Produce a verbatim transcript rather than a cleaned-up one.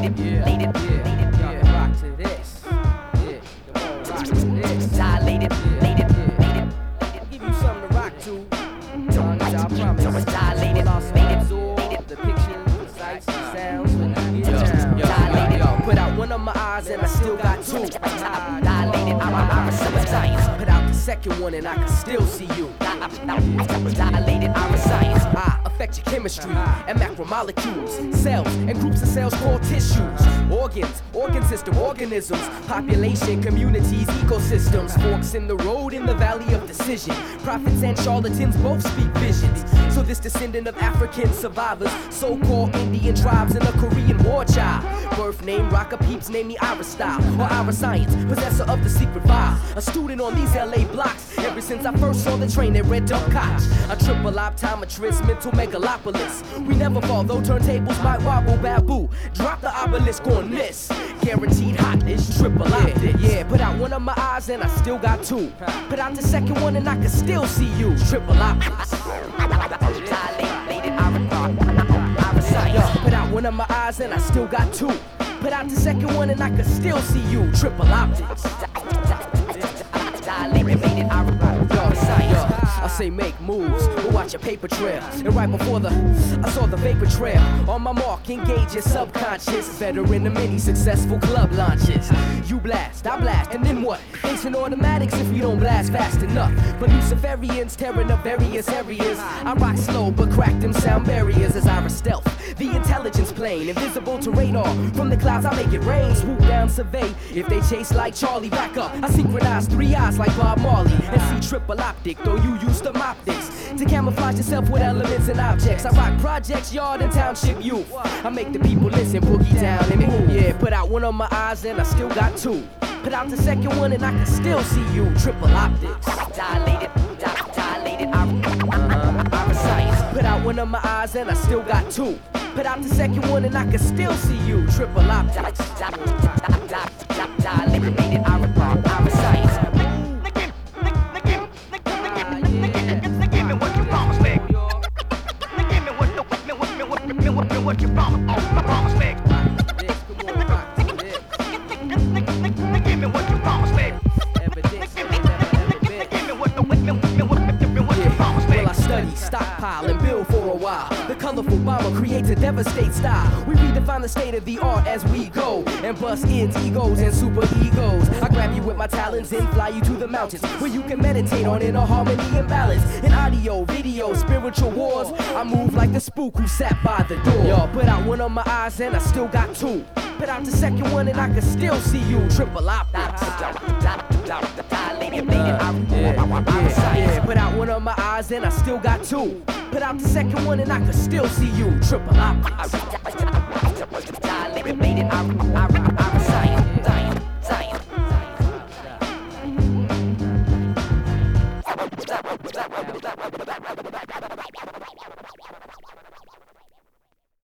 Dilated, Yeah, dilated, yeah, dilated. yeah, rock to this. Yeah, come on, rock to this. Dilated, dilated, dilated. I'll give you something to rock to. Young, I promise. So it's dilated, I'll dilated, absorb dilated. the pictures, the sights, the sounds when you get Yo, down. yo, Dilated. yo, put out one of my eyes and I still got two. Dilated, I'm a iris of a science. Put out the second one and I can still see you. Dilated, iris science. I affect your chemistry and macromolecules, cells and groups of cells called tissues, organs, organ system, organisms, population, communities, ecosystems, forks in the road in the valley of decision. Prophets and charlatans both speak visions. So this descendant of African survivors, so-called Indian tribes in the Korean War child. Birth name, rocker peeps name me Iris Style or Iris Science, possessor of the secret vibe. A student on these L A blocks ever since I first saw the train at Red Duck Koch. A triple optometrist, mental megalopolis. We never fall, though turntables might wobble, baboo. Drop the obelisk on this. Guaranteed hotness, triple optics. Yeah, put out one of my eyes and I still got two. Put out the second one and I can still see you. Triple optics. Dilated, iris science. Put out one of my eyes and I still got two. Put out the second one and I can still see you. Triple optics. Dilated, iris science. I say make moves, but watch your paper trail. And right before the, I saw the vapor trail. On my mark, engage your subconscious. Veteran of many successful club launches. You blast, I blast, and then what? Facing automatics if you don't blast fast enough. But Luciferians tearing up various areas. I rock slow, but crack them sound barriers as I stealth. The intelligence plane, invisible to radar. From the clouds, I make it rain. Swoop down, survey. If they chase like Charlie, back up. I synchronize three eyes like Bob Marley. And see triple optic, though you use the optics to camouflage yourself with elements and objects. I rock projects, yard and township youth. I make the people listen, boogie down and move. Yeah, put out one of my eyes and I still got two. Put out the second one and I can still see you. Triple optics. Dilated, dilated, iris science. Put out one of my eyes and I still got two. Put out the second one and I can still see you. Triple optics. Dilated, iris science. What you promise? Oh, my promise, babe. Give me what you promise, babe. Well, I study, stockpile, and build for a while. The colorful bomber creates a devastate style. We redefine the state of the art as we go and bust ends, egos, and super egos. I grab you with my talons and fly you to the mountains where you can meditate on inner harmony and balance. In audio, video, spiritual wars, I move like the spook who sat by the door. Yo, put out one of my eyes and I still got two. Put out the second one and I can still see you. Triple optics. Dilated, Yeah, yeah, put out one of my eyes and I still got two. Put out the second one and I can still see you. Triple optics. dilated, iris science. Science, science.